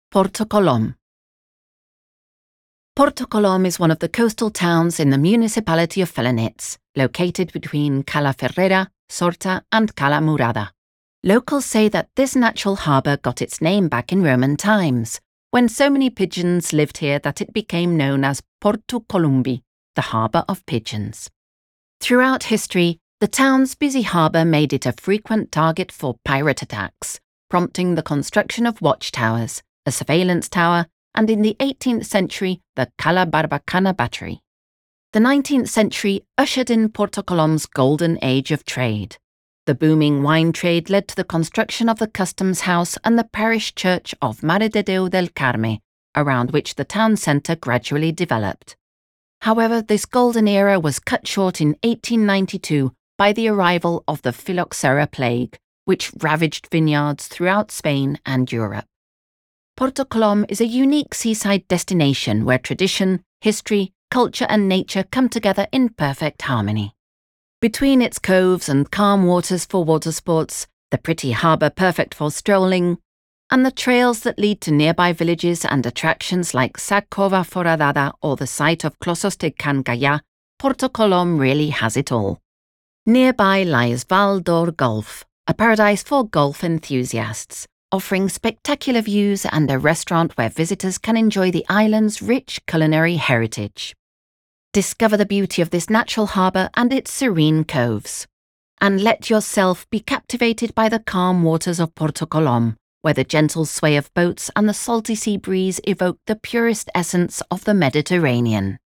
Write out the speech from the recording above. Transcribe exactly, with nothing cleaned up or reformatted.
Porto Colom. Porto Colom is one of the coastal towns in the municipality of Felanitz, located between Cala Ferrera, Sorta and Cala Murada. Locals say that this natural harbour got its name back in Roman times, when so many pigeons lived here that it became known as Porto Columbi, the harbour of pigeons. Throughout history, the town's busy harbour made it a frequent target for pirate attacks, prompting the construction of watchtowers, a surveillance tower, and in the eighteenth century, the Cala Barbacana Battery. The nineteenth century ushered in Porto Colom's golden age of trade. The booming wine trade led to the construction of the customs house and the parish church of Mare de Deu del Carme, around which the town centre gradually developed. However, this golden era was cut short in eighteen ninety-two by the arrival of the phylloxera plague, which ravaged vineyards throughout Spain and Europe. Porto Colom is a unique seaside destination where tradition, history, culture and nature come together in perfect harmony. Between its coves and calm waters for water sports, the pretty harbour perfect for strolling, and the trails that lead to nearby villages and attractions like Sa Cova Foradada or the site of Closos de Can Gaya, Porto Colom really has it all. Nearby lies Val d'Or Golf, a paradise for golf enthusiasts, offering spectacular views and a restaurant where visitors can enjoy the island's rich culinary heritage. Discover the beauty of this natural harbour and its serene coves. And let yourself be captivated by the calm waters of Porto Colom, where the gentle sway of boats and the salty sea breeze evoke the purest essence of the Mediterranean.